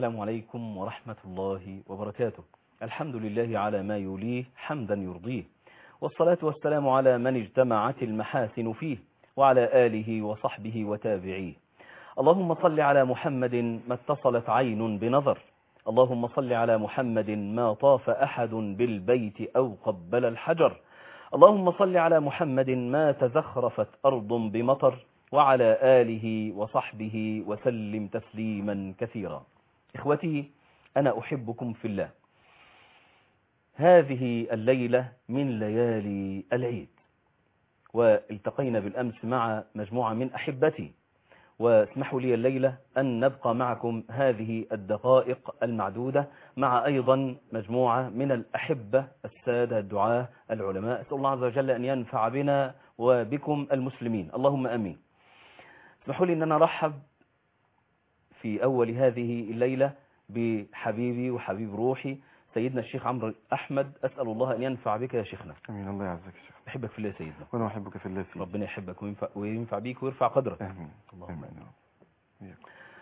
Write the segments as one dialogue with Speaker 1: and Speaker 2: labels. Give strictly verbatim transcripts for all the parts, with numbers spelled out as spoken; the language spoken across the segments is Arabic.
Speaker 1: السلام عليكم ورحمة الله وبركاته. الحمد لله على ما يوليه حمدا يرضيه، والصلاة والسلام على من اجتمعت المحاسن فيه، وعلى آله وصحبه وتابعيه. اللهم صل على محمد ما اتصلت عين بنظر، اللهم صل على محمد ما طاف أحد بالبيت أو قبل الحجر، اللهم صل على محمد ما تزخرفت أرض بمطر، وعلى آله وصحبه وسلم تسليما كثيرا. إخوتي، أنا أحبكم في الله. هذه الليلة من ليالي العيد، والتقينا بالأمس مع مجموعة من أحبتي، واسمحوا لي الليلة أن نبقى معكم هذه الدقائق المعدودة مع أيضا مجموعة من الأحبة السادة الدعاة العلماء. أسأل الله عز وجل أن ينفع بنا وبكم المسلمين، اللهم أمين. اسمحوا لي أن أنا أرحب في أول هذه الليلة بحبيبي وحبيب روحي سيدنا الشيخ عمرو أحمد. أسأل الله أن ينفع بك يا شيخنا.
Speaker 2: أمين. الله يعزك يا شيخ.
Speaker 1: بحبك في الله يا سيدنا.
Speaker 2: وأنا أحبك في الله سيدنا.
Speaker 1: ربنا يحبك وينفع, وينفع بيك ويرفع قدرك.
Speaker 2: آمين.
Speaker 1: اللهم
Speaker 2: آمين.
Speaker 1: آمين.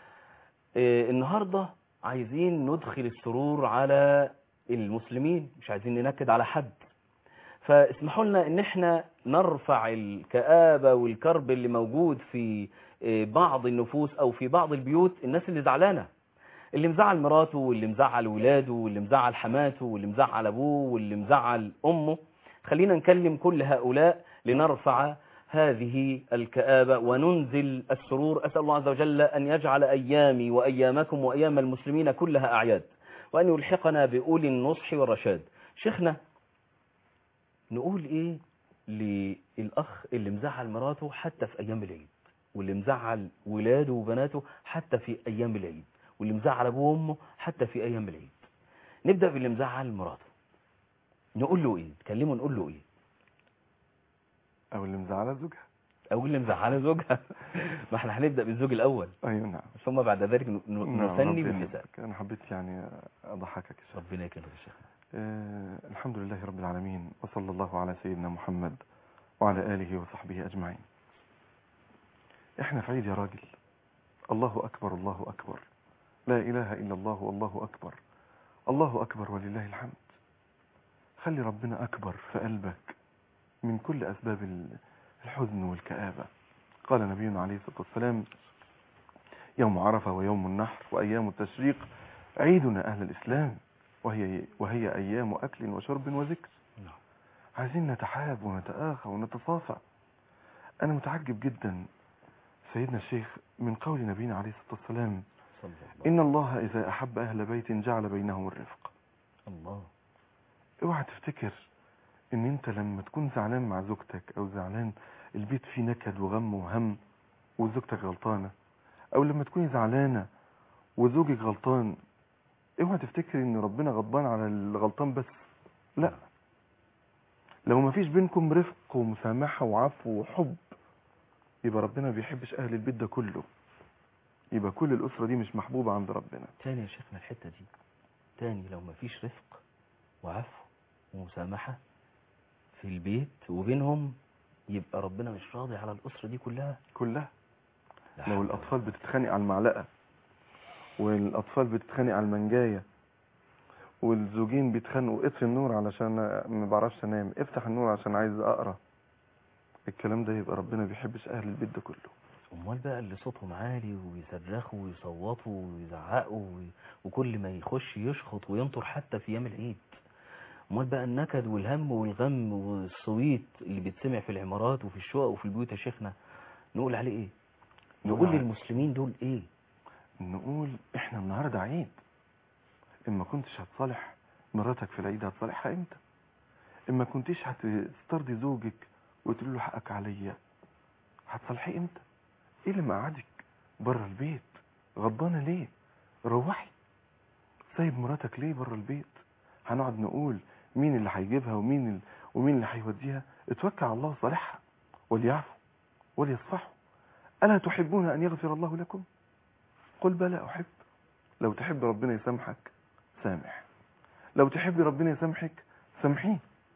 Speaker 1: إيه النهاردة عايزين ندخل السرور على المسلمين، مش عايزين ننكد على حد، فاسمحوا لنا ان احنا نرفع الكآبة والكرب اللي موجود في بعض النفوس او في بعض البيوت. الناس اللي زعلانة، اللي مزعل مراته واللي مزعل ولاده واللي مزعل حماته واللي مزعل ابوه واللي مزعل امه، خلينا نكلم كل هؤلاء لنرفع هذه الكآبة وننزل السرور. أسأل الله عز وجل أن يجعل أيامي وأيامكم وأيام المسلمين كلها أعياد، وأن يلحقنا بأولي النصح والرشاد. شيخنا، نقول إيه للأخ اللي مزعل مراته حتى في أيام العيد، واللي مزعل ولاده وبناته حتى في أيام العيد، واللي مزعل أبوه وأمه حتى في أيام العيد؟ نبدأ باللي مزعل مراته، نقول له إيه؟ نكلمه نقول له إيه؟
Speaker 2: أو اللي مزعلة زوجها
Speaker 1: أو اللي مزعلة زوجها. ما احنا هنبدأ بالزوج الأول.
Speaker 2: أيوة نعم.
Speaker 1: ثم بعد ذلك نثني بالنساء.
Speaker 2: أنا حبيت يعني أضحكك يا شيخ.
Speaker 1: ربنا يكرمك يا شيخ.
Speaker 2: آه الحمد لله رب العالمين، وصلى الله على سيدنا محمد وعلى آله وصحبه أجمعين. إحنا في عيد يا راجل. الله أكبر، الله أكبر، لا إله إلا الله والله أكبر، الله أكبر ولله الحمد. خلي ربنا أكبر في قلبك من كل أسباب الحزن والكآبة. قال نبينا عليه الصلاة والسلام: يوم عرفة ويوم النحر وأيام التشريق عيدنا أهل الإسلام، وهي, وهي أيام أكل وشرب وذكر. عايزين نتحاب ونتآخى ونتصافى. أنا متعجب جدا سيدنا الشيخ من قول نبينا عليه الصلاة والسلام: إن الله إذا أحب أهل بيت جعل بينهم الرفق.
Speaker 1: الله.
Speaker 2: اوعى تفتكر ان انت لما تكون زعلان مع زوجتك او زعلان البيت فيه نكد وغم وهم وزوجتك غلطانة، او لما تكوني زعلانة وزوجك غلطان، اوعى تفتكر ان ربنا غضبان على الغلطان بس. لا، لو ما فيش بينكم رفق ومسامحة وعفو وحب، يبقى ربنا ما بيحبش اهل البيت ده كله، يبقى كل الاسرة دي مش محبوبة عند ربنا.
Speaker 1: تاني يا شيخنا الحتة دي تاني، لو ما فيش رفق وعفو ومسامحة في البيت وبينهم، يبقى ربنا مش راضي على الأسرة دي كلها
Speaker 2: كلها. لو الأطفال بتتخانق على المعلقة، والأطفال بتتخانق على المنجاية، والزوجين بيتخانقوا اطفي النور علشان ما بعرفش انام، افتح النور عشان عايز اقرا، الكلام ده يبقى ربنا بيحبش اهل البيت ده كله.
Speaker 1: امال بقى اللي صوتهم عالي ويصرخوا ويصوتوا ويزعقوا وكل ما يخش يشخط وينطر حتى في ايام العيد، امال بقى النكد والهم والغم والصويت اللي بيتسمع في العمارات وفي الشقق وفي البيوت يا شيخنا، نقول عليه ايه؟ نقول للمسلمين دول ايه؟
Speaker 2: نقول احنا النهارده عيد. اما كنتش هتصالح مراتك في العيد، هتصالحها امتى؟ اما كنتيش هتسترضي زوجك وتقول له حقك عليا، هتصالحيه امتى؟ ايه اللي مقعدك بره البيت غضبانه ليه؟ روحي. سايب مراتك ليه بره البيت؟ هنقعد نقول مين اللي هيجيبها ومين ال... ومين اللي هيوديها؟ اتوكل على الله وصالحها، وليعفوا وليصفحوا. ألا تحبون أن يغفر الله لكم؟ قل بلى أحب. لو تحب ربنا يسامحك سامح، لو تحب ربنا يسامحك سامحيه،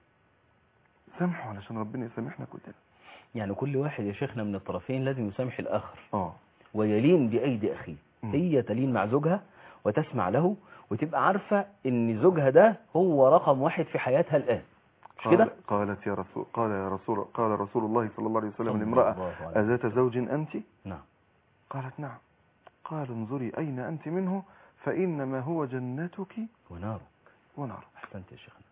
Speaker 2: سامحوا علشان ربنا يسامحنا كلنا.
Speaker 1: يعني كل واحد يا شيخنا من الطرفين لازم يسامح الآخر،
Speaker 2: اه
Speaker 1: ويلين بأيدي أخيه. هي تلين مع زوجها وتسمع له وتبقى عارفة ان زوجها ده هو رقم واحد في حياتها الآن، مش
Speaker 2: قال
Speaker 1: كده؟
Speaker 2: قالت يا رسول قال يا رسول قال رسول الله صلى الله عليه وسلم
Speaker 1: صلى
Speaker 2: لامرأة
Speaker 1: الله عليه
Speaker 2: أذات
Speaker 1: وسلم.
Speaker 2: زوج أنت؟
Speaker 1: نعم.
Speaker 2: قالت نعم. قال انظري أين أنت منه فإنما هو جنتك
Speaker 1: ونارك.
Speaker 2: ونار.
Speaker 1: أحسنت يا شيخنا.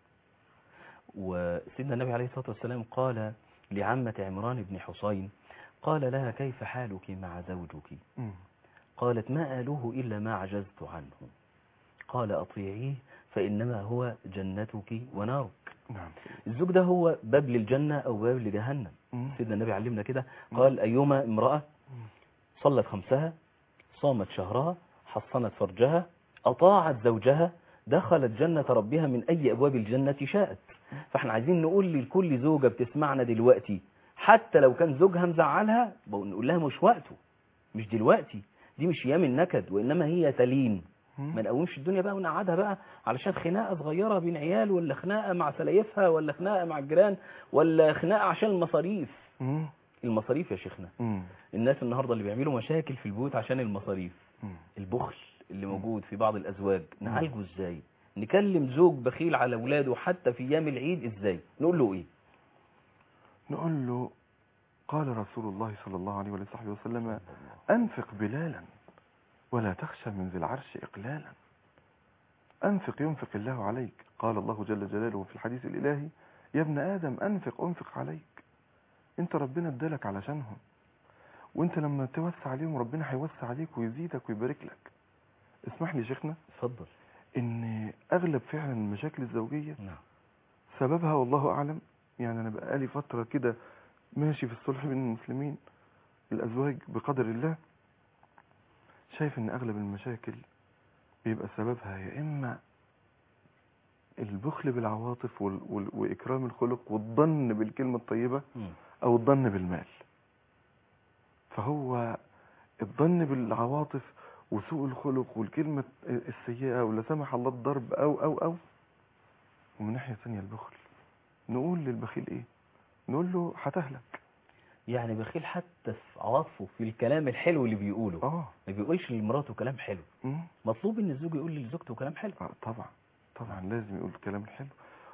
Speaker 1: وسيدنا النبي عليه الصلاة والسلام قال لعمة عمران بن حسين، قال لها كيف حالك مع زوجك؟
Speaker 2: مم.
Speaker 1: قالت ما آله إلا ما عجزت عنه. قال أطيعيه فإنما هو جنتك ونارك.
Speaker 2: نعم.
Speaker 1: الزوج ده هو باب للجنة أو باب لجهنم.
Speaker 2: مم.
Speaker 1: سيدنا النبي علمنا كده، قال أيما امرأة صلت خمسها، صامت شهرها، حصنت فرجها، أطاعت زوجها، دخلت جنة ربها من أي أبواب الجنة شاءت. فاحنا عايزين نقول لكل زوجة بتسمعنا دلوقتي، حتى لو كان زوجها مزعلها نقول لها مش وقته، مش دلوقتي، دي مش ايام النكد، وإنما هي تلين. ما نقومش الدنيا بقى ونقعدها بقى علشان خناقة صغيرة بين عيال، ولا خناقة مع سلايفها، ولا خناقة مع الجيران، ولا خناقة عشان المصاريف.
Speaker 2: مم.
Speaker 1: المصاريف يا شيخنا،
Speaker 2: مم.
Speaker 1: الناس النهاردة اللي بيعملوا مشاكل في البيوت عشان المصاريف،
Speaker 2: مم.
Speaker 1: البخل اللي موجود في بعض الأزواج، نعالجه ازاي؟ نكلم زوج بخيل على اولاده حتى في ايام العيد ازاي؟ نقول له ايه؟
Speaker 2: نقول له قال رسول الله صلى الله عليه وصحبه وسلم أنفق بلالا ولا تخشى من ذي العرش إقلالا. أنفق ينفق الله عليك. قال الله جل جلاله في الحديث الإلهي يا ابن آدم أنفق أنفق عليك. انت ربنا ادالك علشانهم، وانت لما توسع عليهم ربنا هيوسع عليك ويزيدك ويبارك لك. اسمح لي شيخنا،
Speaker 1: اتفضل.
Speaker 2: ان اغلب فعلا المشاكل الزوجية
Speaker 1: نعم.
Speaker 2: سببها والله اعلم، يعني انا بقالي فترة كده ماشي في الصلح بين المسلمين الازواج بقدر الله، شايف ان اغلب المشاكل بيبقى سببها يا اما البخل بالعواطف وال... وال... واكرام الخلق والظن بالكلمة الطيبة،
Speaker 1: مم.
Speaker 2: او الظن بالمال. فهو الظن بالعواطف وسوء الخلق والكلمة السيئة ولا سمح الله الضرب او او او ومن ناحية ثانية البخل. نقول للبخيل ايه؟ نقول له هتهلك.
Speaker 1: يعني بخيل حتى في عواطفه، في الكلام الحلو اللي بيقوله،
Speaker 2: اه
Speaker 1: ما بيقولش لمراته كلام حلو.
Speaker 2: مم.
Speaker 1: مطلوب ان الزوج يقول لزوجته كلام حلو.
Speaker 2: آه طبعا طبعا لازم يقول الكلام الحلو.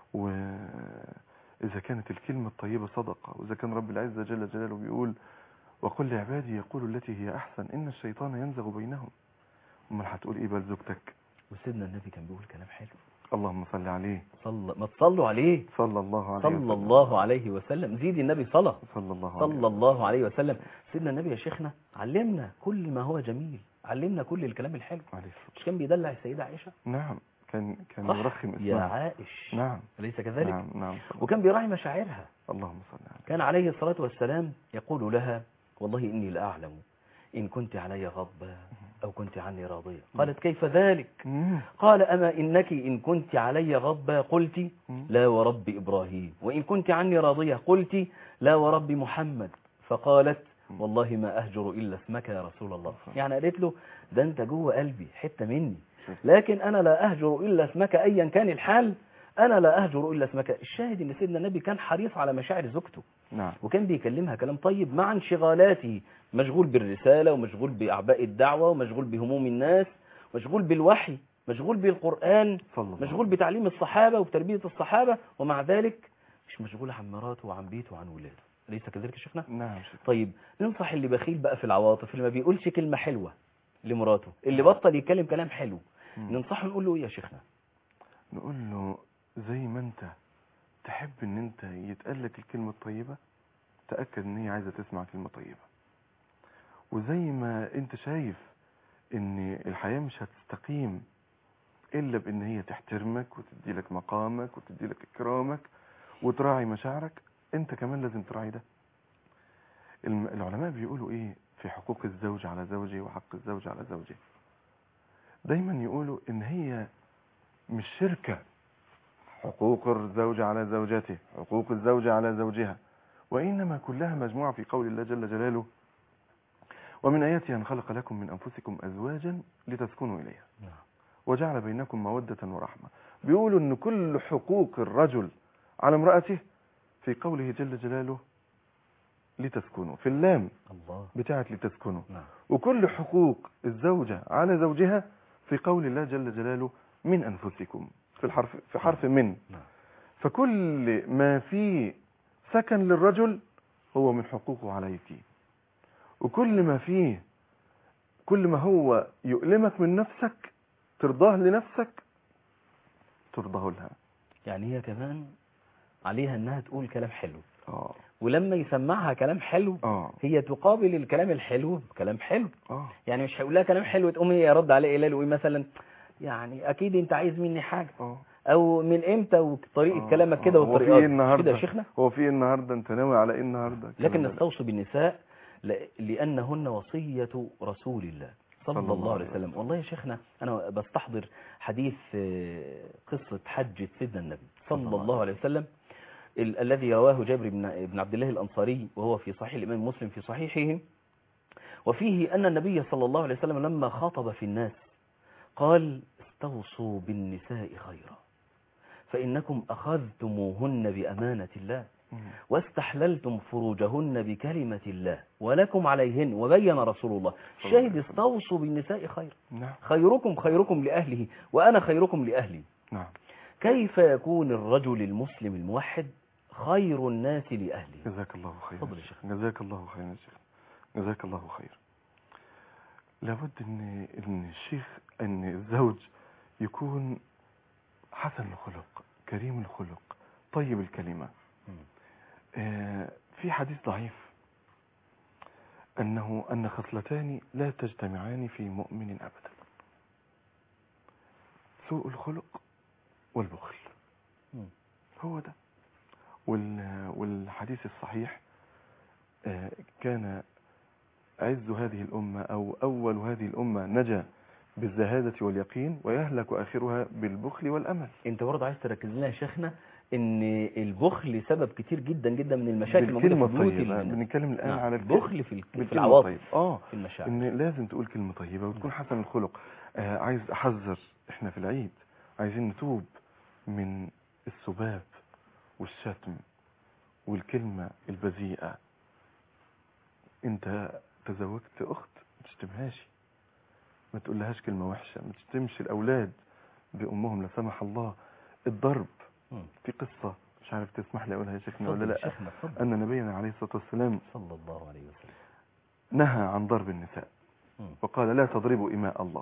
Speaker 2: واذا كانت الكلمة الطيبة صدقة، واذا كان رب العزة جل جلاله بيقول وقل لعبادي يقولوا التي هي احسن ان الشيطان ينزغ بينهم. امال هتقول ايه بقى لزوجتك؟
Speaker 1: وسيدنا النبي كان بيقول كلام حلو.
Speaker 2: اللهم صل عليه.
Speaker 1: صلى ما تصلوا عليه
Speaker 2: صلى الله عليه
Speaker 1: صلى
Speaker 2: وسلم.
Speaker 1: الله عليه وسلم. زيد النبي صلى
Speaker 2: صلى الله عليه
Speaker 1: صلى الله عليه وسلم. سيدنا النبي يا شيخنا علمنا كل ما هو جميل، علمنا كل الكلام الحلو.
Speaker 2: عليه.
Speaker 1: مش كان بيدلع السيدة عائشة؟
Speaker 2: نعم كان كان
Speaker 1: صح
Speaker 2: يرخم اسمها
Speaker 1: يا عائش.
Speaker 2: نعم
Speaker 1: أليس كذلك؟
Speaker 2: نعم نعم.
Speaker 1: وكان بيراعي مشاعرها.
Speaker 2: اللهم صل عليه.
Speaker 1: كان عليه الصلاة والسلام يقول لها والله إني لأعلم إن كنت علي غضبة أو كنت عني راضية. قالت كيف ذلك؟
Speaker 2: مم.
Speaker 1: قال أما إنك إن كنت علي غضبة قلت
Speaker 2: مم.
Speaker 1: لا ورب إبراهيم، وإن كنت عني راضية قلت لا ورب محمد. فقالت والله ما أهجر إلا اسمك يا رسول الله. يعني قالت له ده أنت جوه قلبي حتة مني، لكن أنا لا أهجر إلا اسمك أيا كان الحال، أنا لا أهجر إلا اسمك. الشاهد إن سيدنا النبي كان حريص على مشاعر زوجته،
Speaker 2: نعم.
Speaker 1: وكان بيكلمها كلام طيب مع انشغالاته، مشغول بالرسالة ومشغول بأعباء الدعوة ومشغول بهموم الناس، مشغول بالوحي، مشغول بالقرآن، مشغول بتعليم الصحابة وبتربية الصحابة، ومع ذلك مش مشغول عن مراته وعن بيته وعن ولاده. أليس كذلك يا شيخنا؟
Speaker 2: نعم شيخ.
Speaker 1: طيب ننصح اللي بخيل بقى في العواطف، اللي ما بيقولش كلمة حلوة لمراته، اللي بطل يتكلم كلام حلو، ننصحه نقول له ايه يا شيخنا؟
Speaker 2: نقول له زي ما انت تحب ان انت يتقال لك الكلمة الطيبة، تأكد ان هي عايزة تسمع كلمة طيبة. وزي ما انت شايف ان الحياة مش هتستقيم الا بان هي تحترمك وتدي لك مقامك وتدي لك اكرامك وتراعي مشاعرك، انت كمان لازم تراعي ده. الم- العلماء بيقولوا ايه في حقوق الزوج على زوجه وحق الزوج على زوجه؟ دايما يقولوا ان هي مش شركة، حقوق الزوج على زوجته، حقوق الزوجة على زوجها، وإنما كلها مجموعة في قول الله جل جلاله ومن آياته أن خلق لكم من أنفسكم أزواجا لتسكنوا إليها وجعل بينكم مودة ورحمة. بيقولوا أن كل حقوق الرجل على امرأته في قوله جل جلاله لتسكنوا، في اللام
Speaker 1: الله
Speaker 2: بتاعت لتسكنوا.
Speaker 1: نعم.
Speaker 2: وكل حقوق الزوجة على زوجها في قول الله جل جلاله من أنفسكم في الحرف في حرف من. فكل ما فيه سكن للرجل هو من حقوقه عليك، وكل ما فيه كل ما هو يؤلمك من نفسك ترضاه لنفسك ترضاه لها.
Speaker 1: يعني هي كمان عليها انها تقول كلام حلو،
Speaker 2: اه
Speaker 1: ولما يسمعها كلام حلو
Speaker 2: اه
Speaker 1: هي تقابل الكلام الحلو بكلام حلو.
Speaker 2: اه
Speaker 1: يعني مش هيقول لها كلام حلو تقوم هي رد عليه ايه وإيه مثلا، يعني اكيد انت عايز مني حاجه،
Speaker 2: اه
Speaker 1: او من امتى وطريقه
Speaker 2: آه،
Speaker 1: كلامك
Speaker 2: آه.
Speaker 1: كده
Speaker 2: هو في
Speaker 1: وطريقتك
Speaker 2: ايه
Speaker 1: مش كده يا
Speaker 2: النهارده؟
Speaker 1: شيخنا.
Speaker 2: هو في ايه النهارده؟ انت ناوي على ايه النهارده؟ الكلام
Speaker 1: لكن
Speaker 2: ده لا.
Speaker 1: نستوصي بالنساء ل- لانهن وصيه رسول الله صلى الله عليه وسلم. والله يا شيخنا انا بستحضر حديث آه، قصه حجه سيدنا النبي صلى الله عليه وسلم ال- الذي رواه جابر بن بن عبد الله الأنصاري وهو في صحيح الإمام مسلم في صحيحه، وفيه أن النبي صلى الله عليه وسلم لما خاطب في الناس قال استوصوا بالنساء خيرا فإنكم أخذتموهن بأمانة الله
Speaker 2: مم.
Speaker 1: واستحللتم فروجهن بكلمة الله ولكم عليهن. وبين رسول الله شاهد استوصوا بالنساء خيرا،
Speaker 2: نعم
Speaker 1: خيركم خيركم لأهله وأنا خيركم لأهلي.
Speaker 2: نعم.
Speaker 1: كيف يكون الرجل المسلم الموحد خير الناس لأهله؟
Speaker 2: جزاك الله خير
Speaker 1: تفضل
Speaker 2: يا
Speaker 1: يا
Speaker 2: شيخ. جزاك الله خير يا شيخ. جزاك الله خير. لابد ان ان الشيخ ان الزوج يكون حسن الخلق كريم الخلق طيب الكلمة. آه في حديث ضعيف انه ان خصلتان لا تجتمعان في مؤمن ابدا: سوء الخلق والبخل. هو ده. وال- والحديث الصحيح آه كان عز هذه الأمة أو أول هذه الأمة نجا بالزهادة واليقين ويهلك آخرها بالبخل والأمل.
Speaker 1: انت برضه عايز تركز لنا يا شيخنا ان البخل سبب كتير جدا جدا من المشاكل الموجوده في
Speaker 2: بالكلمة
Speaker 1: بيوت
Speaker 2: الطيبة
Speaker 1: الناس.
Speaker 2: بنتكلم الآن
Speaker 1: نعم.
Speaker 2: على
Speaker 1: البخل في الك- في
Speaker 2: بالكلمة
Speaker 1: العواطف
Speaker 2: الطيبة. آه
Speaker 1: في المشاعر.
Speaker 2: إن لازم تقول كلمة طيبة وتكون حسن الخلق. آه عايز أحذر إحنا في العيد عايزين نتوب من السباب والشتم والكلمة البذيئة. أنت تزوجت أخت ما تشتمهاش، ما تقولهاش كلمة وحشة، ما تشتمش الأولاد بأمهم لا سمح الله. الضرب
Speaker 1: مم.
Speaker 2: في قصة مش عارف تسمح لي أقولها يا شيخنا
Speaker 1: اتفضل
Speaker 2: ولا
Speaker 1: يا
Speaker 2: لا.
Speaker 1: شيخنا اتفضل.
Speaker 2: أن نبينا عليه الصلاة والسلام
Speaker 1: صلى الله عليه وسلم
Speaker 2: نهى عن ضرب النساء
Speaker 1: مم.
Speaker 2: وقال لا تضربوا إماء الله.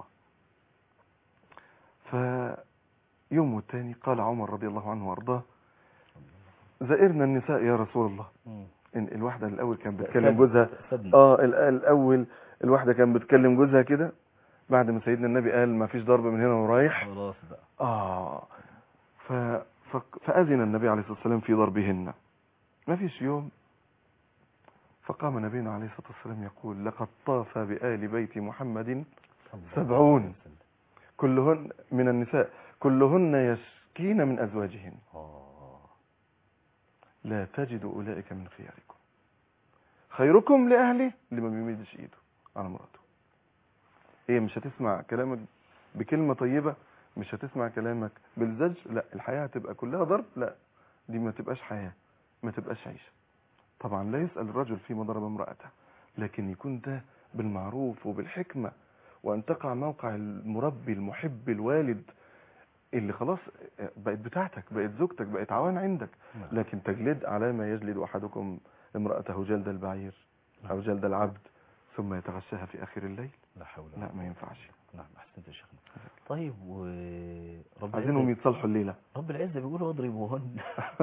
Speaker 2: فيوم والتاني قال عمر رضي الله عنه وارضاه زائرنا النساء يا رسول الله.
Speaker 1: مم.
Speaker 2: إن الواحدة الأول كانت بتكلم
Speaker 1: سدنا-
Speaker 2: جوزها
Speaker 1: سدنا.
Speaker 2: اه ال- الأول الواحدة كانت بتكلم جوزها كده، بعد ما سيدنا النبي قال ما فيش ضرب من هنا ورايح
Speaker 1: خلاص بقى.
Speaker 2: اه ف... ف... فأذن النبي عليه الصلاة والسلام في ضربهن. ما فيش يوم فقام نبينا عليه الصلاة والسلام يقول لقد طاف بآل بيت محمد
Speaker 1: صلى الله
Speaker 2: سبعون
Speaker 1: عليه وسلم.
Speaker 2: كلهن من النساء كلهن يشكين من أزواجهن
Speaker 1: آه.
Speaker 2: لا تجد أولئك من خياركم. خيركم لأهله اللي ما بيمدش إيده على مراته. هي مش هتسمع كلامك بكلمة طيبة، مش هتسمع كلامك بالزج، لا الحياة هتبقى كلها ضرب، لا دي ما تبقاش حياة، ما تبقاش عيشة. طبعا لا يسأل الرجل فيما ضرب امرأته، لكن يكون ده بالمعروف وبالحكمة، وأن تقع موقع المربي المحب الوالد اللي خلاص بقت بتاعتك، بقت زوجتك، بقت عوان عندك.
Speaker 1: نعم.
Speaker 2: لكن تجلد على ما يجلد أحدكم امرأته جلد البعير أو جلد العبد ثم يتغشاها في آخر الليل،
Speaker 1: لا حول ولا
Speaker 2: لا
Speaker 1: قوة.
Speaker 2: ما ينفعش.
Speaker 1: نعم احسنت يا شيخنا. طيب ورب
Speaker 2: عايزينهم
Speaker 1: العزة
Speaker 2: يتصالحوا الليلة.
Speaker 1: رب العزة بيقول واضربوهن.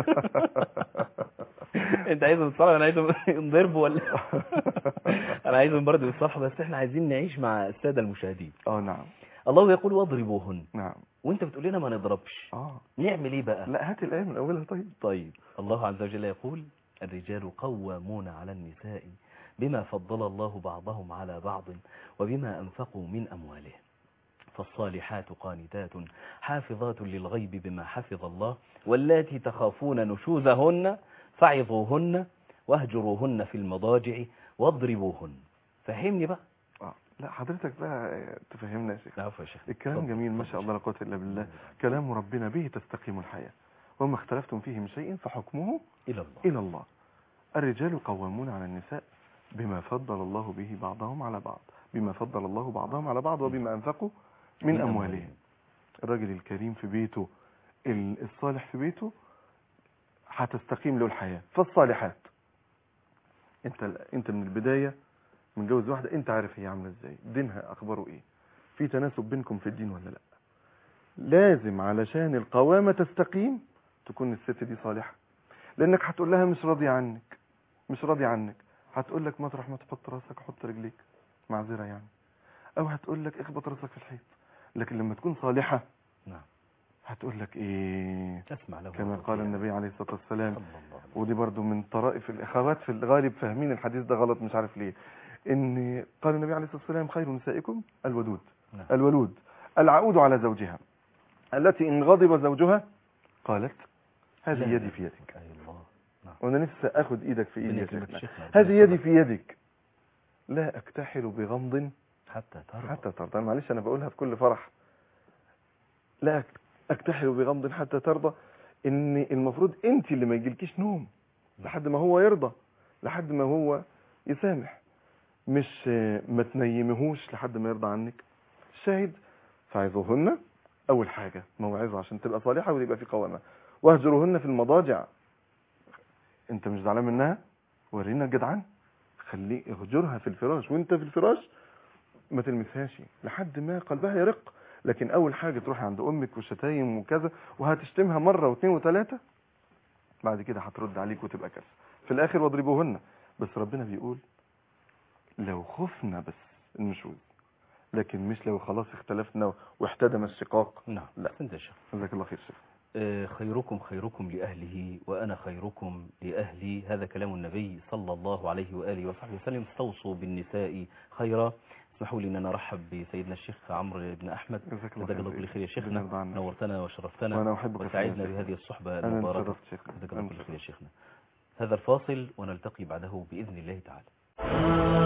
Speaker 1: انت عايزهم يتصالحوا انا عايزهم ينضربوا ولا انا عايزهم برضه يتصالحوا، بس احنا عايزين نعيش مع السادة المشاهدين.
Speaker 2: اه نعم
Speaker 1: الله يقول واضربوهن
Speaker 2: نعم.
Speaker 1: وانت بتقول لنا ما نضربش،
Speaker 2: اه
Speaker 1: نعمل ايه بقى؟
Speaker 2: لا هات الآية من أولها. طيب
Speaker 1: طيب الله عز وجل يقول الرجال قوامون على النساء بما فضل الله بعضهم على بعض وبما أنفقوا من أموالهم فالصالحات قانتات حافظات للغيب بما حفظ الله واللاتي تخافون نشوزهن فعظوهن واهجروهن في المضاجع واضربوهن. فهمني بقى.
Speaker 2: اه لا حضرتك بقى تفهمنا يا شيخ.
Speaker 1: العفو يا شيخ.
Speaker 2: الكلام
Speaker 1: اتفضل،
Speaker 2: جميل ما
Speaker 1: اتفضل
Speaker 2: شاء
Speaker 1: يا
Speaker 2: الله لا قوة إلا بالله. كلام ربنا به تستقيم الحياة، وما اختلفتم فيه من شيء فحكمه
Speaker 1: إلى الله.
Speaker 2: إلى الله. الرجال قوامون على النساء بما فضل الله به بعضهم على بعض، بما فضل الله بعضهم على بعض وبما أنفقوا من أموالهم. الراجل الكريم في بيته، الصالح في بيته، هتستقيم له الحياة. فالصالحات، انت انت من البداية من جوز واحدة، انت عارف هي عاملة ازاي، دينها اخباره ايه، في تناسب بينكم في الدين ولا لا. لازم علشان القوامة تستقيم تكون الست دي صالحة، لانك هتقول لها مش راضي عنك، مش راضي عنك، هتقول لك مطرح ما تحط راسك حط رجليك، معذرة يعني، او هتقول لك اخبط راسك في الحيط. لكن لما تكون صالحة
Speaker 1: نعم
Speaker 2: هتقول لك ايه،
Speaker 1: تسمع له
Speaker 2: كما قال النبي عليه الصلاة والسلام.
Speaker 1: صلى الله عليه وسلم.
Speaker 2: ودي برضو من طرائف الاخوات في الغالب فاهمين الحديث ده غلط، مش عارف ليه. ان قال النبي عليه الصلاة والسلام خير نسائكم الودود،
Speaker 1: نعم.
Speaker 2: الولود العود على زوجها، التي ان غضب زوجها قالت هذه
Speaker 1: لا
Speaker 2: يدي
Speaker 1: لا.
Speaker 2: في يدك.
Speaker 1: أي الله. نعم.
Speaker 2: وانا نفسي اخد ايدك في ايدي
Speaker 1: ربنا
Speaker 2: يا
Speaker 1: يكرمك
Speaker 2: شيخنا.
Speaker 1: يا شيخنا.
Speaker 2: هذه يدي في يدك، لا اكتحل بغمض
Speaker 1: حتى ترى.
Speaker 2: حتى ترضى. معلش انا بقولها بكل فرح، لا اكتحل بغمض حتى ترضى. ان المفروض انت اللي ما يجيلكيش نوم لحد ما هو يرضى، لحد ما هو يسامح، مش ما تنيمهوش لحد ما يرضى عنك. الشاهد فعظوهن، اول حاجه موعظه عشان تبقى صالحه ويبقى في قوامه. واهجروهن في المضاجع، انت مش زعلان منها، ورينا الجدعان، خليه اهجرها في الفراش، وانت في الفراش ما تلمسهاش لحد ما قلبها يرق. لكن اول حاجه تروح عند امك وشتايم وكذا، وهتشتمها مره واثنين وثلاثه، بعد كده هترد عليك وتبقى كذا في الاخر. واضربوهن، بس ربنا بيقول لو خفنا بس النشوز، لكن مش لو خلاص اختلفنا واحتدم الشقاق.
Speaker 1: نعم.
Speaker 2: لا.
Speaker 1: انت يا شيخ.
Speaker 2: جزاك الله خير شيخ.
Speaker 1: آه، خيركم خيركم لأهله وأنا خيركم لأهلي، هذا كلام النبي صلى الله عليه وآله وصحبه وسلم. استوصوا بالنساء خيرا. اسمحوا لي أن أنا أرحب بسيدنا الشيخ عمرو بن أحمد.
Speaker 2: جزاك الله
Speaker 1: جزاك الله
Speaker 2: خير
Speaker 1: كل خير يا
Speaker 2: ربنا
Speaker 1: شيخنا،
Speaker 2: يرضى عنك.
Speaker 1: نورتنا وشرفتنا
Speaker 2: وانا احبك في الله يا
Speaker 1: وسعدنا
Speaker 2: شيخ.
Speaker 1: بهذه الصحبة
Speaker 2: انا
Speaker 1: المباركة.
Speaker 2: انشرفت شيخنا.
Speaker 1: جزاك الله
Speaker 2: أنا
Speaker 1: كل خير يا
Speaker 2: انشرفت.
Speaker 1: شيخنا. هذا الفاصل ونلتقي بعده بإذن الله تعالى.